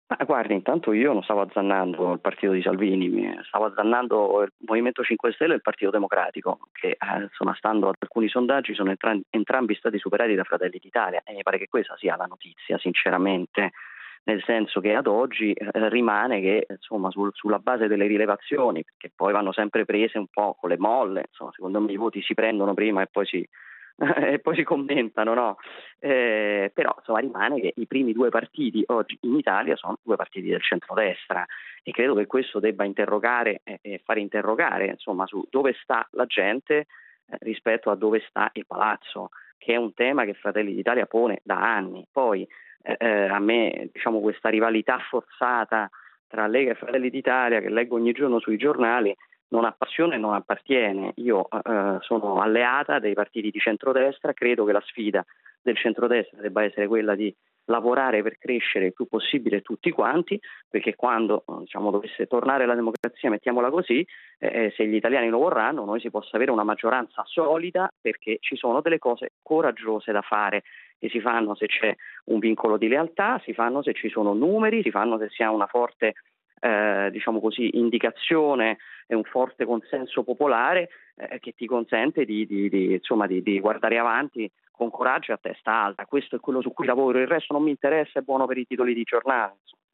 Ma guardi, intanto io non stavo azzannando il partito di Salvini, stavo azzannando il Movimento 5 Stelle e il Partito Democratico, che insomma, stando ad alcuni sondaggi, sono entrambi stati superati da Fratelli d'Italia e mi pare che questa sia la notizia, sinceramente, nel senso che ad oggi rimane che insomma, sulla base delle rilevazioni, perché poi vanno sempre prese un po' con le molle, insomma, secondo me i voti si prendono prima e poi e poi si commentano, no? Però insomma rimane che i primi due partiti oggi in Italia sono due partiti del centrodestra e credo che questo debba interrogare e fare interrogare insomma su dove sta la gente rispetto a dove sta il palazzo, che è un tema che Fratelli d'Italia pone da anni. Poi a me diciamo questa rivalità forzata tra Lega e Fratelli d'Italia che leggo ogni giorno sui giornali non appassiona e non appartiene. Io sono alleata dei partiti di centrodestra, credo che la sfida del centrodestra debba essere quella di lavorare per crescere il più possibile tutti quanti, perché quando diciamo, dovesse tornare la democrazia, mettiamola così, se gli italiani lo vorranno, noi si possa avere una maggioranza solida perché ci sono delle cose coraggiose da fare e si fanno se c'è un vincolo di lealtà, si fanno se ci sono numeri, si fanno se si ha una forte diciamo così, indicazione e un forte consenso popolare che ti consente insomma, di guardare avanti con coraggio e a testa alta. Questo è quello su cui lavoro, il resto non mi interessa, è buono per i titoli di giornale.